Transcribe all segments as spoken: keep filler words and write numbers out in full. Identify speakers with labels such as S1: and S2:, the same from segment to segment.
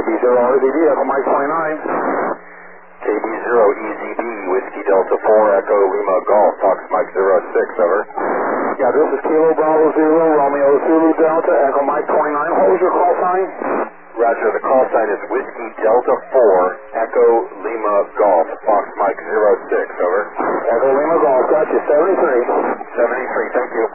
S1: B zero R Z D, Echo Mike twenty-nine.
S2: K B zero E Z B, Whiskey Delta four, Echo Lima Golf, Fox Mike zero six, over.
S1: Yeah, this is Kilo Bravo Zero, Romeo Zulu Delta, Echo Mike twenty-nine. What was your call sign?
S2: Roger, the call sign is Whiskey Delta four, Echo Lima Golf, Fox Mike zero six, over.
S1: Echo Lima Golf, got you, seventy-three.
S2: seventy-three, thank you.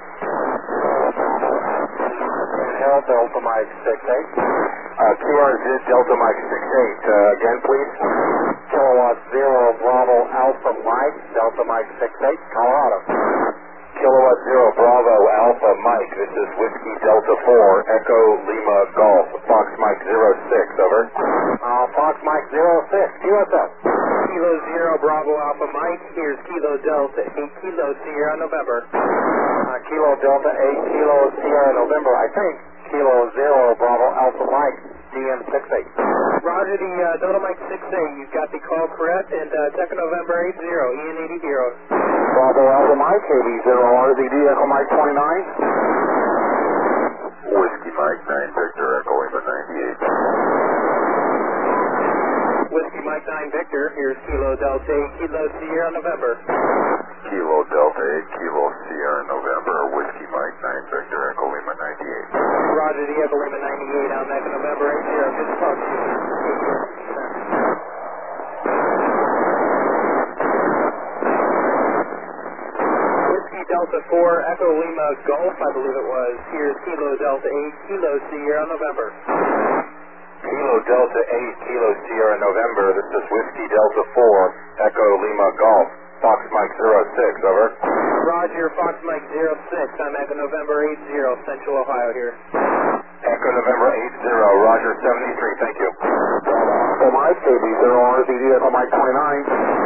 S1: Inhale, Delta Mike six eight.
S2: Uh, Q R Z Delta Mike six eight, uh, again please.
S1: Kilowatt Zero Bravo Alpha Mike, Delta Mike six eight, Colorado.
S2: Kilowatt Zero Bravo Alpha Mike, this is Whiskey Delta four, Echo Lima Golf, Fox Mike zero six, over.
S1: Uh, Fox Mike zero six, Q S L.
S3: Kilo Zero Bravo Alpha Mike, here's Kilo Delta eight Kilo Sierra November.
S1: Uh, Kilo Delta eight Kilo Sierra November, I think. Kilo Zero Bravo Alpha Mike, D M six eight.
S3: Roger, the uh, Delta Mike six eight, you've got the call correct, and uh, Second November eight zero, Ian eighty zeros.
S1: Bravo Alpha Mike, K B zero R Z D, Echo Mike twenty-nine.
S2: Whiskey Mike nine, Victor, Echo Lima ninety-eight.
S3: Whiskey Mike nine Victor, here's Kilo Delta eight Kilo Sierra November.
S2: Kilo Delta eight, Kilo Sierra November, Whiskey Mike nine, Victor, Echo Lima ninety-eight.
S3: Roger, the Echo Lima ninety-eight, I'm Echo November eight zero, good to talk to you. Whiskey Delta four, Echo Lima Golf, I believe it was. Here's Kilo Delta eight Kilo Sierra November.
S2: Kilo Delta eight, Kilo Sierra November, this is Whiskey Delta four, Echo Lima Golf, Fox Mike zero six, over.
S3: Roger, Fox Mike zero six, I'm Echo November eight zero, Central Ohio here.
S2: Echo November eight zero, Roger seventy-three, thank you.
S1: Echo Mike, K B zero R Z D, Echo Mike twenty-nine.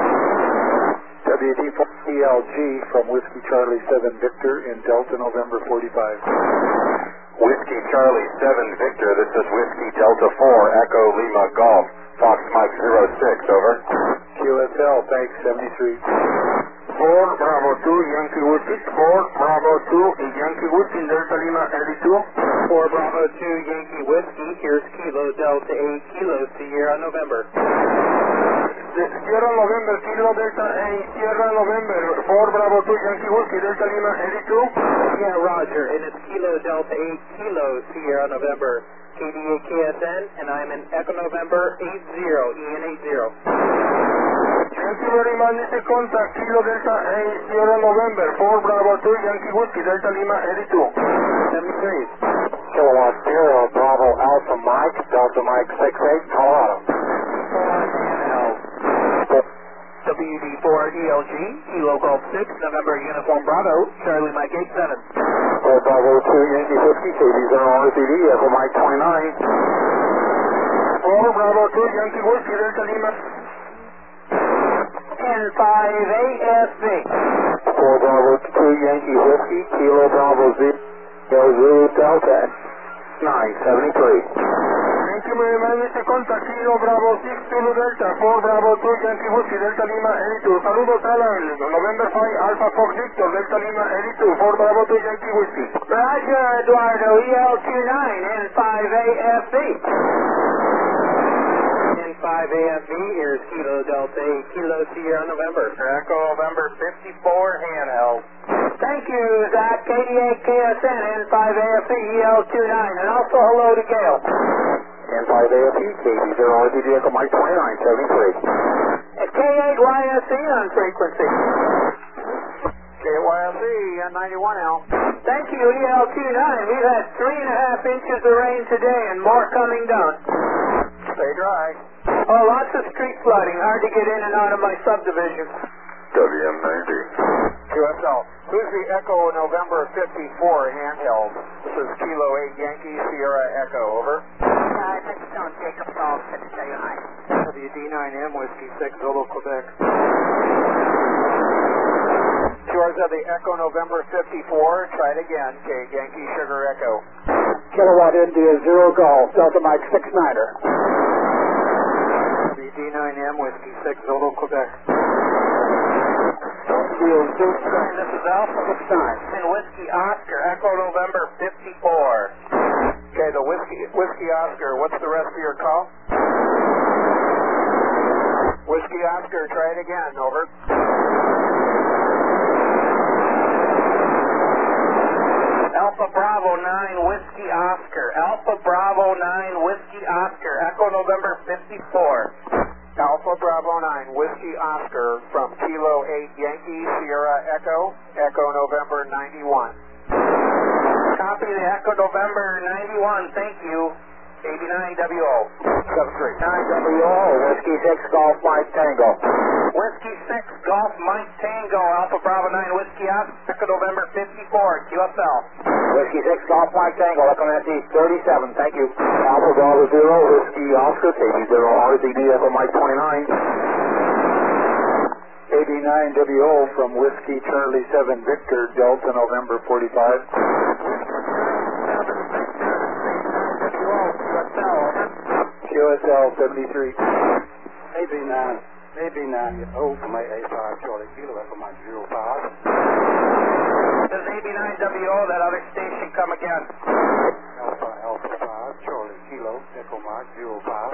S1: W D four E L G from Whiskey Charlie seven Victor in Delta November forty-five.
S2: Whiskey Charlie seven Victor, this is Whiskey Delta four, Echo Lima Golf, Fox Mike zero six, over.
S1: Q S L, thanks, seventy-three.
S2: four Bravo two, Yankee Whiskey, four Bravo two, Yankee Whiskey, Delta Lima eighty-two.
S3: four Bravo two Yankee Whiskey, here's Kilo Delta eight Kilo Sierra November.
S2: Sierra November, Kilo Delta eight, Sierra November, four Bravo two, Yankee Whiskey, Delta Lima eighty-two.
S3: Yeah, Roger, and it's Kilo Delta eight Kilo Sierra November, K D A K S N, and I'm in Echo November eight zero, Ian eight zero.
S2: Thank you very much, Mister Contact, Kilo Delta eight, Sierra November, four Bravo two, Yankee Whiskey, Delta Lima eighty-two.
S3: seventy-three.
S1: Kilowatt Zero Bravo Alpha Mike, Delta Mike six eight, Colorado.
S3: W D four E L G, Kilo Golf six, November Uniform Bravo, Charlie Mike eight seven.
S1: four Bravo two Yankee Whiskey, K B zero R Z D, Echo Mike twenty-nine.
S2: four Bravo two, Yankee Whiskey, Delta Lima.
S3: N five A S V.
S1: four Bravo two Yankee Whiskey, Kilo Bravo Z, Zulu Delta, nine seventy-three.
S2: Thank you very much, Mister Contact, Kilo Bravo six, Zulu Delta, four Bravo two, Yankee Whiskey, Delta Lima eighty-two. Saludos, Alan, November five, Alpha Fox Victor, Delta Lima eighty-two, four Bravo two, Yankee Whiskey.
S3: Roger, Eduardo, E L two nine, N five A F V. N five A F V, here's Kilo Delta eight, Kilo Sierra November.
S2: Echo November fifty-four, handheld.
S3: Thank you, Zach, K D A K S N, N five A F V, E L two nine, and also hello to Gail.
S1: N five A F E, K B zero R Z D, Echo Mike twenty-nine, seventy-three.
S3: At K eight Y S E on frequency.
S1: K eight Y S E, N ninety-one L.
S3: Thank you, E L two nine. We've had three and a half inches of rain today and more coming down.
S1: Stay dry.
S3: Oh, lots of street flooding. Hard to get in and out of my subdivision.
S2: W M ninety.
S1: Q S L. Who's the Echo November fifty-four handheld? This is Kilo eight Yankee Sierra Echo, over.
S4: Uh, this is Stone Jacob Falls, to tell you hi.
S1: W D nine M Whiskey six Zulu Quebec. Q R Z the Echo November fifty-four, try it again, K Yankee Sugar Echo. Kilowatt India Zero Golf, Delta Mike six niner. W D nine M Whiskey six Zulu Quebec.
S3: This is Alpha
S1: six nine.
S3: and Whiskey Oscar, Echo November fifty-four.
S1: Okay, the Whiskey, Whiskey Oscar, what's the rest of your call? Whiskey Oscar, try it again, over.
S3: Alpha Bravo nine, Whiskey Oscar. Alpha Bravo nine, Whiskey Oscar. Echo November fifty-four.
S1: Alpha Bravo nine, Whiskey Oscar from Kilo eight Yankee, Sierra Echo, Echo November ninety-one.
S3: Copy the Echo November ninety-one, thank you. eighty-nine W O.
S1: seven three.
S3: nine W O,
S1: Whiskey six Golf Mike Tango.
S3: Whiskey six Golf Mike Tango, Alpha Bravo nine, Whiskey Oscar, Echo November fifty-four, Q S L.
S1: Whiskey six Golf Mike Tango, Echo Nancy thirty-seven, thank you. Alpha Bravo zero, Whiskey Oscar, K B zero R Z D, Echo Mike twenty-nine. eighty-nine W O from Whiskey Charlie seven Victor, Delta November forty-five. Q S L seventy-three.
S2: A B nine, A B nine, oh, from A five, Charlie Kilo, Echo Mike zero five.
S3: Does A B nine W O, that other station, come again?
S2: Alpha, Alpha five, Charlie Kilo, Echo Mike zero five.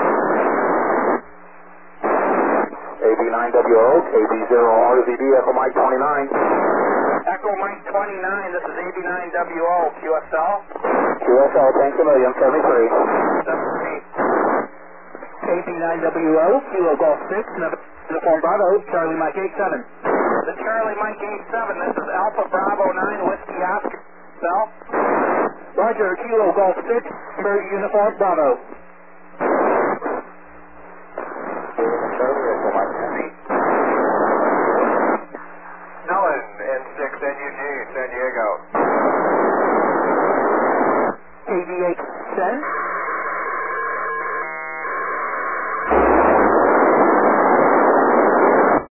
S1: A B nine W O, K B zero R Z D, Echo Mike twenty-nine.
S3: Echo Mike twenty-nine, this is A B nine W O, Q S L.
S1: Q S L, thanks a million, seventy-three.
S3: seventy-three.
S5: A B nine W O, Kilo Golf six, Uniform Bravo, Charlie Mike eight seven.
S3: The Charlie Mike eight seven, this is Alpha Bravo nine, Whiskey Oscar, Cell.
S5: Roger, Kilo Golf six, Uniform Bravo.
S2: Helen, N six N U G, San Diego.
S5: eighty-eight cents.